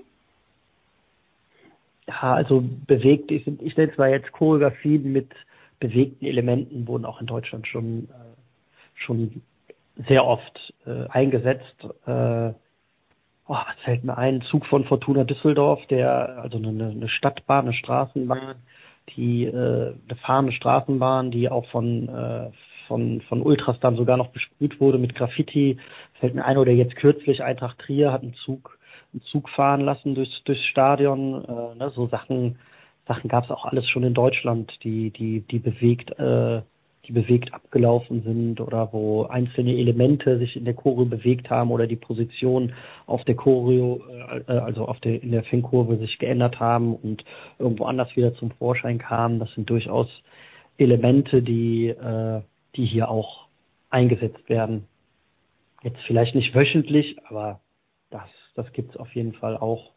Ja, also bewegt, ich nenne zwar jetzt Choreografien mit bewegten Elementen, wurden auch in Deutschland schon sehr oft eingesetzt. Was fällt mir ein? Zug von Fortuna Düsseldorf, also eine Stadtbahn, eine Straßenbahn, eine fahrende Straßenbahn, die auch von Ultras dann sogar noch besprüht wurde mit Graffiti. Fällt mir ein, oder jetzt kürzlich Eintracht Trier hat einen Zug fahren lassen durchs Stadion. So Sachen gab es auch alles schon in Deutschland, die bewegt abgelaufen sind oder wo einzelne Elemente sich in der Choreo bewegt haben oder die Position auf der Choreo, in der Fankurve sich geändert haben und irgendwo anders wieder zum Vorschein kamen. Das sind durchaus Elemente, die hier auch eingesetzt werden. Jetzt vielleicht nicht wöchentlich, aber das gibt's auf jeden Fall auch.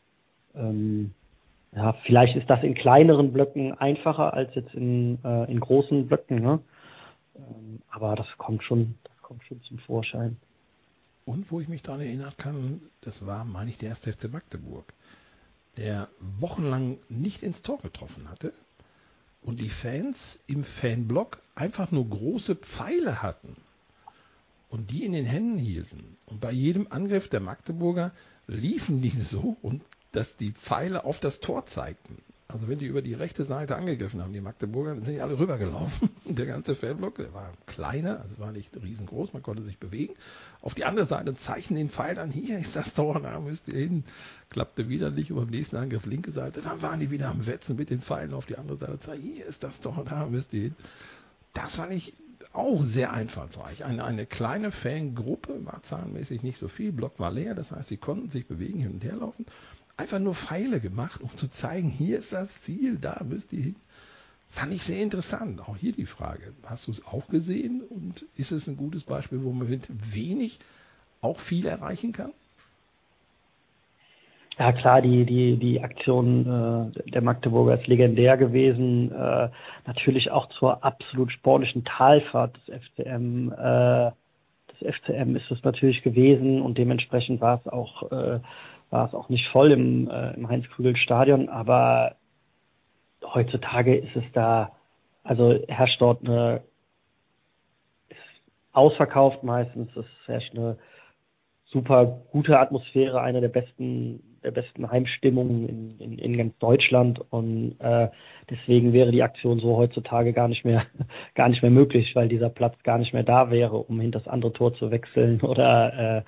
Vielleicht ist das in kleineren Blöcken einfacher als jetzt in großen Blöcken, ne? Aber das kommt schon zum Vorschein. Und wo ich mich daran erinnern kann, das war, meine ich, der 1. FC Magdeburg, der wochenlang nicht ins Tor getroffen hatte und die Fans im Fanblock einfach nur große Pfeile hatten und die in den Händen hielten. Und bei jedem Angriff der Magdeburger liefen die so, und dass die Pfeile auf das Tor zeigten. Also wenn die über die rechte Seite angegriffen haben, die Magdeburger, dann sind die alle rübergelaufen. Der ganze Fanblock, der war kleiner, also war nicht riesengroß, man konnte sich bewegen. Auf die andere Seite zeichnen den Pfeil an, hier ist das Tor, da müsst ihr hin. Klappte wieder nicht, und beim nächsten Angriff linke Seite, dann waren die wieder am Wetzen mit den Pfeilen auf die andere Seite, zeigen, hier ist das Tor, da müsst ihr hin. Das fand ich auch sehr einfallsreich. Eine kleine Fangruppe, war zahlenmäßig nicht so viel, Block war leer, das heißt, sie konnten sich bewegen, hin und her laufen. Einfach nur Pfeile gemacht, um zu zeigen, hier ist das Ziel, da müsst ihr hin. Fand ich sehr interessant. Auch hier die Frage, hast du es auch gesehen und ist es ein gutes Beispiel, wo man mit wenig auch viel erreichen kann? Ja klar, die Aktion der Magdeburger ist legendär gewesen. Natürlich auch zur absolut sportlichen Talfahrt des FCM ist es natürlich gewesen, und dementsprechend war es auch nicht voll im Heinz-Krügel-Stadion, aber heutzutage ist es also herrscht dort ist ausverkauft meistens, es herrscht eine super gute Atmosphäre, eine der besten Heimstimmungen in ganz Deutschland, und deswegen wäre die Aktion so heutzutage gar nicht mehr möglich, weil dieser Platz gar nicht mehr da wäre, um hinter das andere Tor zu wechseln oder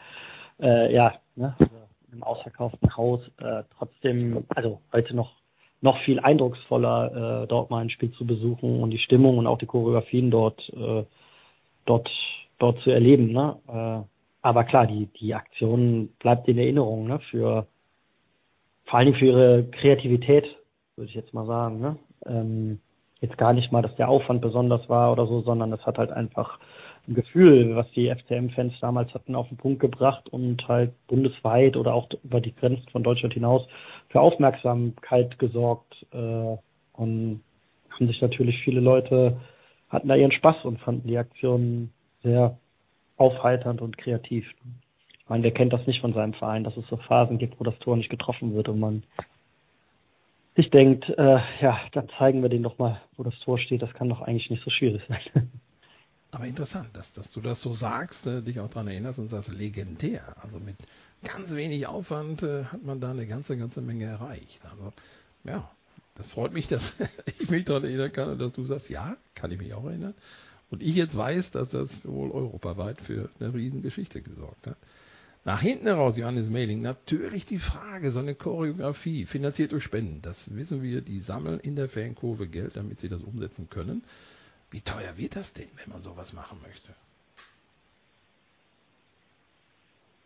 im ausverkauften Haus. Trotzdem, also heute noch viel eindrucksvoller, dort mal ein Spiel zu besuchen und die Stimmung und auch die Choreografien dort zu erleben, ne? Aber klar, die Aktion bleibt in Erinnerung, ne? Vor allen Dingen für ihre Kreativität, würde ich jetzt mal sagen, ne? Jetzt gar nicht mal, dass der Aufwand besonders war oder so, sondern es hat halt einfach ein Gefühl, was die FCM-Fans damals hatten, auf den Punkt gebracht und halt bundesweit oder auch über die Grenzen von Deutschland hinaus für Aufmerksamkeit gesorgt, und haben sich natürlich viele Leute hatten da ihren Spaß und fanden die Aktion sehr aufheiternd und kreativ. Ich meine, wer kennt das nicht von seinem Verein, dass es so Phasen gibt, wo das Tor nicht getroffen wird und man sich denkt, dann zeigen wir denen doch mal, wo das Tor steht. Das kann doch eigentlich nicht so schwierig sein. Aber interessant, dass du das so sagst, dich auch daran erinnerst und sagst, legendär. Also mit ganz wenig Aufwand hat man da eine ganze Menge erreicht. Also ja, das freut mich, dass ich mich daran erinnern kann und dass du sagst, ja, kann ich mich auch erinnern. Und ich jetzt weiß, dass das wohl europaweit für eine Riesengeschichte gesorgt hat. Nach hinten heraus, Johannes Mehling, natürlich die Frage, so eine Choreografie, finanziert durch Spenden, das wissen wir, die sammeln in der Fankurve Geld, damit sie das umsetzen können. Wie teuer wird das denn, wenn man sowas machen möchte?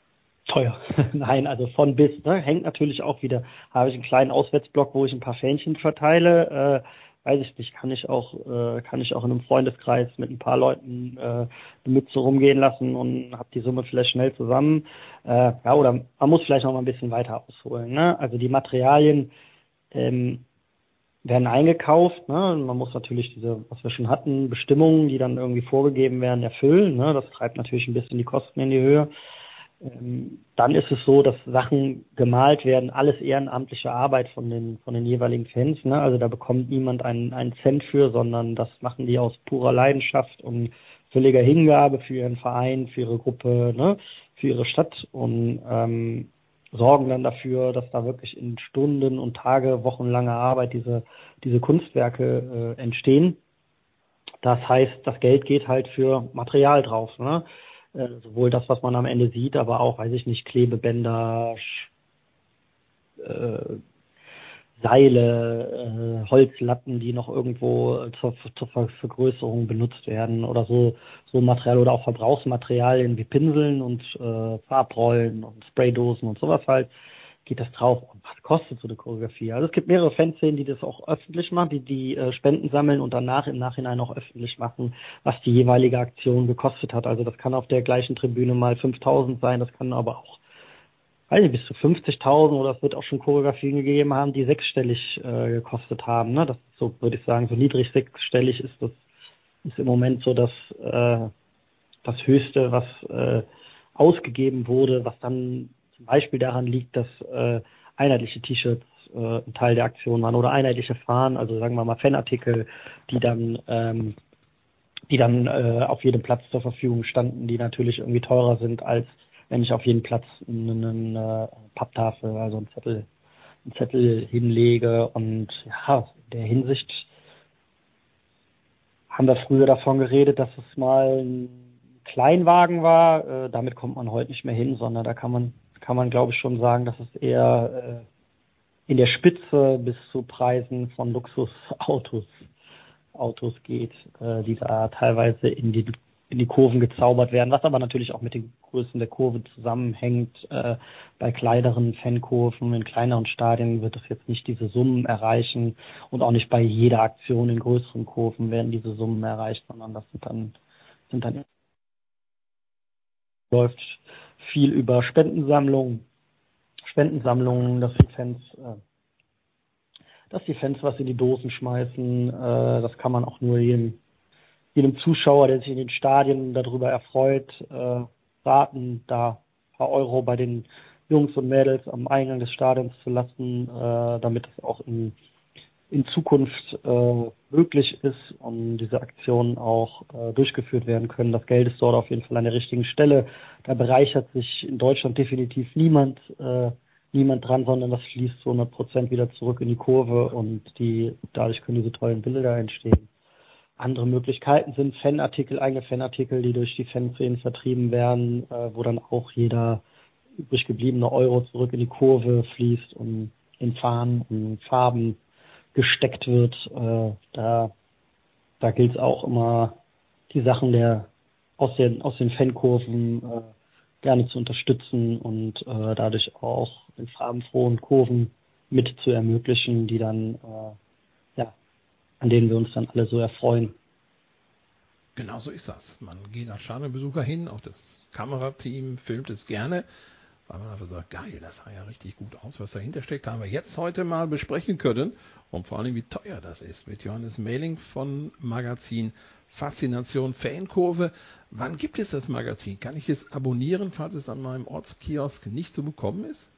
Teuer. Nein, also von bis, ne? Hängt natürlich auch wieder, habe ich einen kleinen Auswärtsblock, wo ich ein paar Fähnchen verteile, weiß ich nicht, kann ich auch in einem Freundeskreis mit ein paar Leuten eine Mütze rumgehen lassen und habe die Summe vielleicht schnell zusammen. Ja, oder man muss vielleicht noch mal ein bisschen weiter ausholen, ne? Also die Materialien werden eingekauft, ne? Man muss natürlich diese, was wir schon hatten, Bestimmungen, die dann irgendwie vorgegeben werden, erfüllen, ne? Das treibt natürlich ein bisschen die Kosten in die Höhe. Dann ist es so, dass Sachen gemalt werden, alles ehrenamtliche Arbeit von den jeweiligen Fans, ne? Also da bekommt niemand einen Cent für, sondern das machen die aus purer Leidenschaft und völliger Hingabe für ihren Verein, für ihre Gruppe, ne? Für ihre Stadt und sorgen dann dafür, dass da wirklich in Stunden und Tage, wochenlanger Arbeit diese Kunstwerke entstehen. Das heißt, das Geld geht halt für Material drauf, ne? Sowohl das, was man am Ende sieht, aber auch, weiß ich nicht, Klebebänder, Seile, Holzlatten, die noch irgendwo zur Vergrößerung benutzt werden oder so Material oder auch Verbrauchsmaterialien wie Pinseln und Farbrollen und Spraydosen und sowas halt, geht das drauf. Und was kostet so eine Choreografie? Also es gibt mehrere Fanszenen, die das auch öffentlich machen, die Spenden sammeln und danach im Nachhinein auch öffentlich machen, was die jeweilige Aktion gekostet hat. Also das kann auf der gleichen Tribüne mal 5.000 sein, das kann aber auch, weiß nicht, bis zu 50.000 oder es wird auch schon Choreografien gegeben haben, die sechsstellig gekostet haben. Ne? Das ist so, würde ich sagen, so niedrig sechsstellig ist im Moment so das Höchste, was ausgegeben wurde, was dann zum Beispiel daran liegt, dass einheitliche T-Shirts ein Teil der Aktion waren oder einheitliche Fahnen, also sagen wir mal Fanartikel, die dann auf jedem Platz zur Verfügung standen, die natürlich irgendwie teurer sind, als wenn ich auf jeden Platz eine Papptafel, also einen Zettel hinlege. Und ja, in der Hinsicht haben wir früher davon geredet, dass es mal ein Kleinwagen war. Damit kommt man heute nicht mehr hin, sondern da kann man glaube ich schon sagen, dass es eher in der Spitze bis zu Preisen von Luxusautos geht, die da teilweise in die Kurven gezaubert werden, was aber natürlich auch mit den Größen der Kurve zusammenhängt. Bei kleineren Fankurven, in kleineren Stadien wird das jetzt nicht diese Summen erreichen und auch nicht bei jeder Aktion in größeren Kurven werden diese Summen erreicht, sondern das sind dann läuft viel über Spendensammlungen, dass die Fans was in die Dosen schmeißen. Das kann man auch nur jedem Zuschauer, der sich in den Stadien darüber erfreut, raten, da ein paar Euro bei den Jungs und Mädels am Eingang des Stadions zu lassen, damit es auch in Zukunft möglich ist und diese Aktionen auch durchgeführt werden können. Das Geld ist dort auf jeden Fall an der richtigen Stelle. Da bereichert sich in Deutschland definitiv niemand dran, sondern das fließt zu 100% wieder zurück in die Kurve und dadurch können diese tollen Bilder entstehen. Andere Möglichkeiten sind eigene Fanartikel, die durch die Fanszenen vertrieben werden, wo dann auch jeder übrig gebliebene Euro zurück in die Kurve fließt und in Fahnen und Farben gesteckt wird. Da gilt es auch immer, die Sachen aus den Fankurven gerne zu unterstützen und dadurch auch in farbenfrohen Kurven mit zu ermöglichen, die dann an denen wir uns dann alle so erfreuen. Genau so ist das. Man geht als Stadionbesucher hin, auch das Kamerateam filmt es gerne, weil man einfach sagt, geil, das sah ja richtig gut aus, was dahinter steckt, haben wir jetzt heute mal besprechen können und vor allem, wie teuer das ist mit Johannes Mehling von Magazin Faszination Fankurve. Wann gibt es das Magazin? Kann ich es abonnieren, falls es an meinem Ortskiosk nicht zu bekommen ist?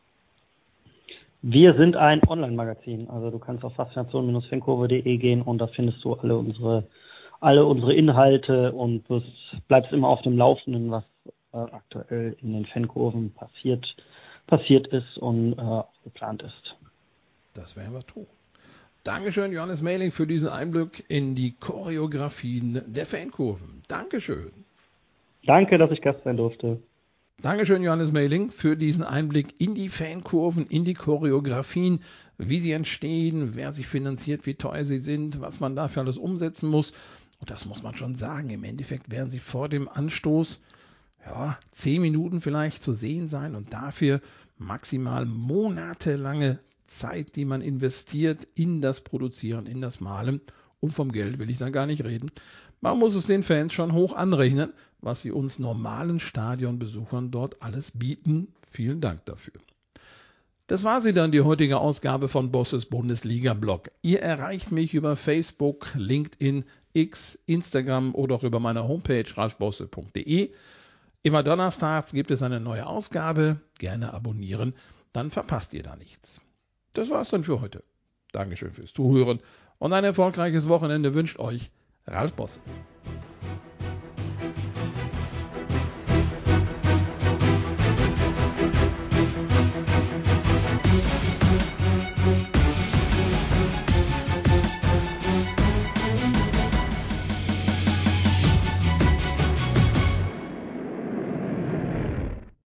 Wir sind ein Online-Magazin, also du kannst auf faszination-fankurve.de gehen und da findest du alle unsere Inhalte und du bleibst immer auf dem Laufenden, was aktuell in den Fankurven passiert ist und geplant ist. Das werden wir tun. Dankeschön, Johannes Mehling, für diesen Einblick in die Choreografien der Fankurven. Dankeschön. Danke, dass ich Gast sein durfte. Dankeschön, Johannes Mehling, für diesen Einblick in die Fankurven, in die Choreografien, wie sie entstehen, wer sie finanziert, wie teuer sie sind, was man dafür alles umsetzen muss. Und das muss man schon sagen. Im Endeffekt werden sie vor dem Anstoß 10 Minuten vielleicht zu sehen sein und dafür maximal monatelange Zeit, die man investiert in das Produzieren, in das Malen. Und vom Geld will ich dann gar nicht reden. Man muss es den Fans schon hoch anrechnen, was sie uns normalen Stadionbesuchern dort alles bieten. Vielen Dank dafür. Das war sie dann, die heutige Ausgabe von Bosses Bundesliga-Blog. Ihr erreicht mich über Facebook, LinkedIn, X, Instagram oder auch über meine Homepage ralfbosse.de. Immer donnerstags gibt es eine neue Ausgabe. Gerne abonnieren, dann verpasst ihr da nichts. Das war's dann für heute. Dankeschön fürs Zuhören und ein erfolgreiches Wochenende wünscht euch Ralf Bosse.